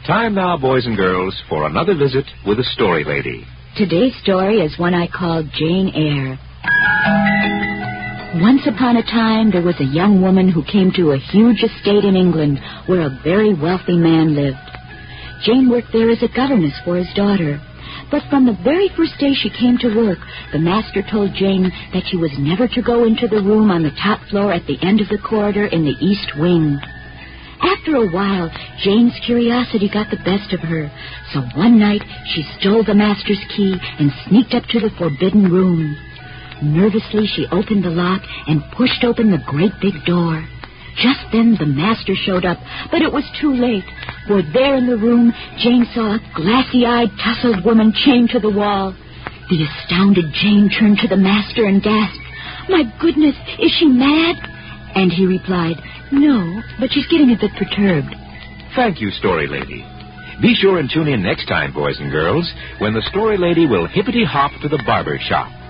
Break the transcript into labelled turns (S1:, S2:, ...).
S1: Time now, boys and girls, for another visit with the Story Lady.
S2: Today's story is one I call Jane Eyre. Once upon a time, there was a young woman who came to a huge estate in England where a very wealthy man lived. Jane worked there as a governess for his daughter. But from the very first day she came to work, the master told Jane that she was never to go into the room on the top floor at the end of the corridor in the east wing. After a while, Jane's curiosity got the best of her, so one night she stole the master's key and sneaked up to the forbidden room. Nervously, she opened the lock and pushed open the great big door. Just then, the master showed up, but it was too late, for there in the room, Jane saw a glassy-eyed, tousled woman chained to the wall. The astounded Jane turned to the master and gasped, "My goodness, is she mad?" And he replied, "No, but she's getting a bit perturbed."
S1: Thank you, Story Lady. Be sure and tune in next time, boys and girls, when the Story Lady will hippity-hop to the barber shop.